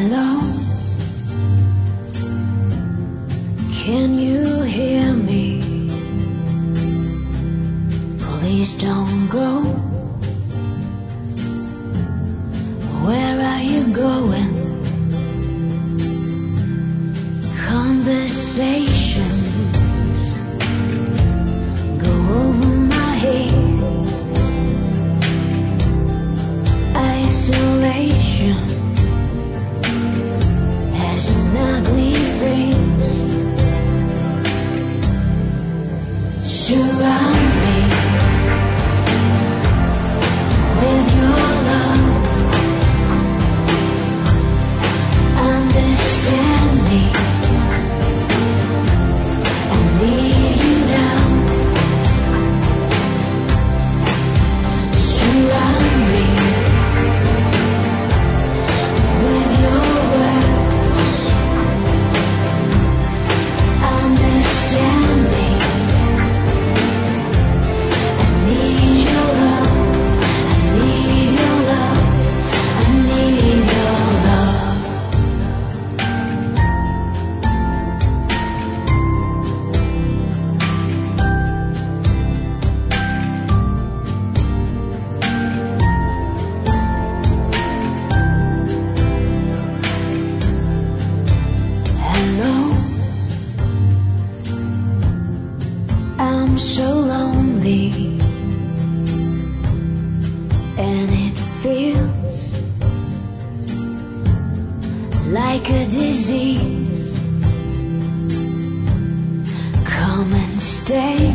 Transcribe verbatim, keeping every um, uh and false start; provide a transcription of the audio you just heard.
Hello, can you hear me? Please don't go. Where are you going? Conversations go over my head. Isolation has an ugly face. Surround me with your love. Understand me. I need you now. Surround me with your words. Understand me. I need your love. I need your love. I need your love. Hello, I'm so lonely, and it feels like a disease. Come and stay